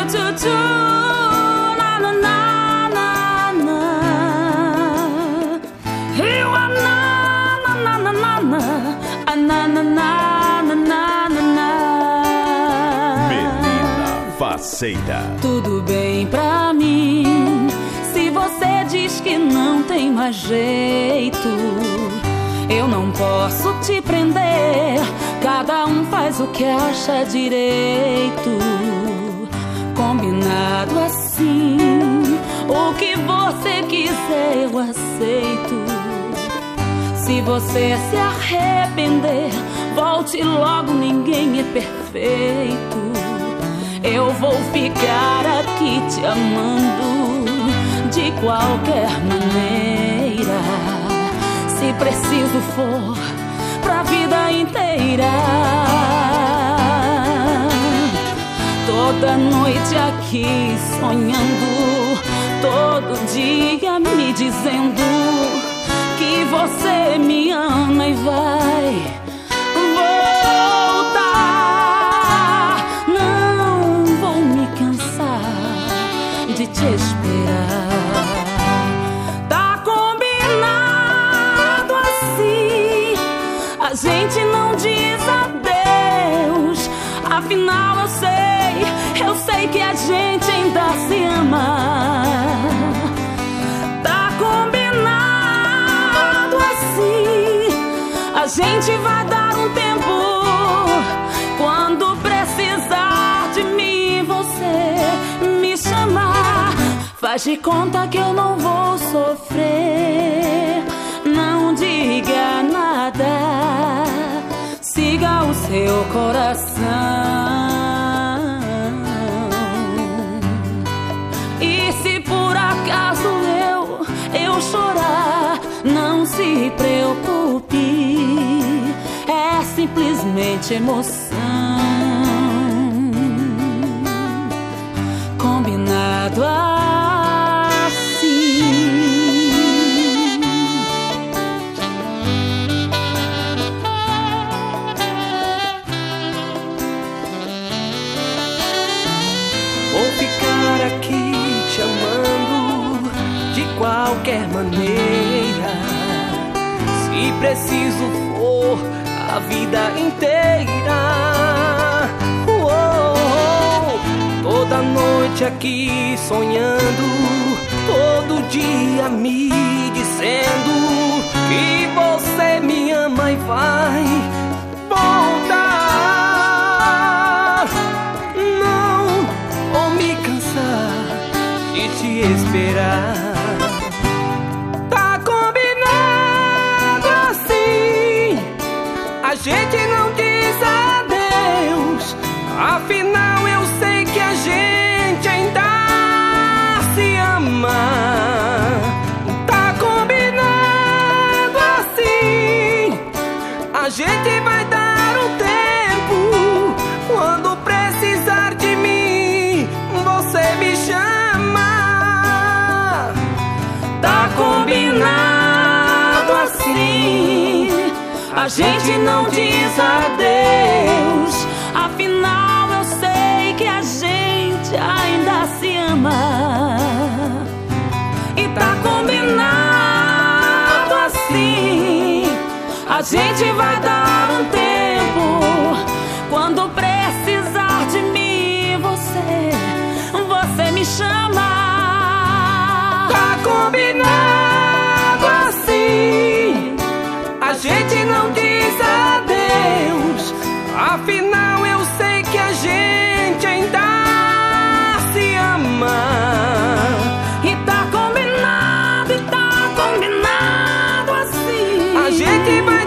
Faceira. Tudo bem pra mim, se você diz que não tem mais jeito. Eu não posso te prender, cada um faz o que acha direito. Combinado assim, o que você quiser eu aceito. Se você se arrepender, volte logo, ninguém é perfeito. Eu vou ficar aqui te amando de qualquer maneira. Se preciso for, pra vida inteira. Toda noite aqui sonhando, todo dia me dizendo que você me ama e vai de te esperar. Tá combinado assim, a gente não diz adeus. Afinal eu sei que a gente ainda se ama. Tá combinado assim, a gente vai dar um tempo. Quando precisar de mim, você me chamar. Faz de conta que eu não vou sofrer. Não diga nada, siga o seu coração. E se por acaso eu chorar, não se preocupe, é simplesmente emoção. Combinado Vou ficar aqui te amando de qualquer maneira. Se preciso for, a vida inteira. Toda noite aqui sonhando, todo dia me dizendo que você me ama e vai voltar. Não vou me cansar de te esperar. Tá combinado assim, a gente não diz adeus. Afinal eu sei que a gente ainda se ama. Tá combinado assim, a gente vai dar um tempo. Quando precisar de mim, você me chama. Tá combinado assim, a gente não diz adeus. Afinal eu sei que a gente ainda se ama. E tá combinado assim, a gente vai dar um tempo. Quando precisar de mim, você me chama. Tá combinado assim, a gente não diz adeus. Afinal eu sei que a gente ainda se ama. E tá combinado assim, a gente vai